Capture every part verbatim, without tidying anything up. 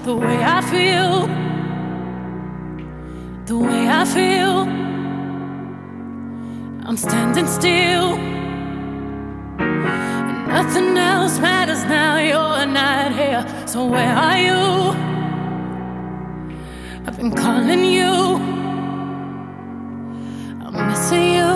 the way I feel, the way I feel. I'm standing still, and nothing else matters now. You're not here, so where are you? I've been calling you, I'm missing you.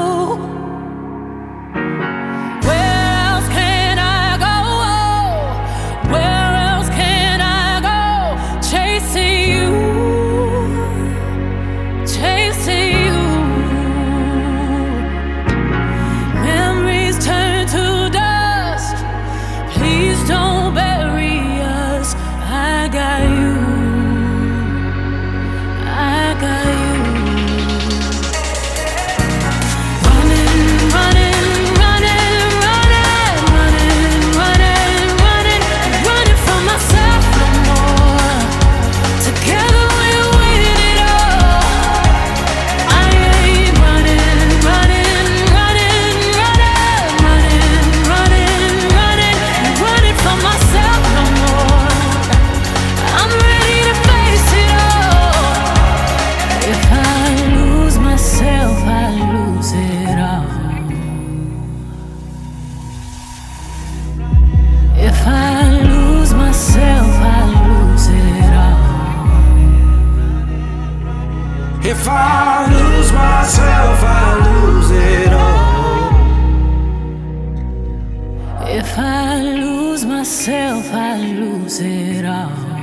If I lose myself, I lose it all. If I lose myself, I lose it all. If I lose myself, I lose it all.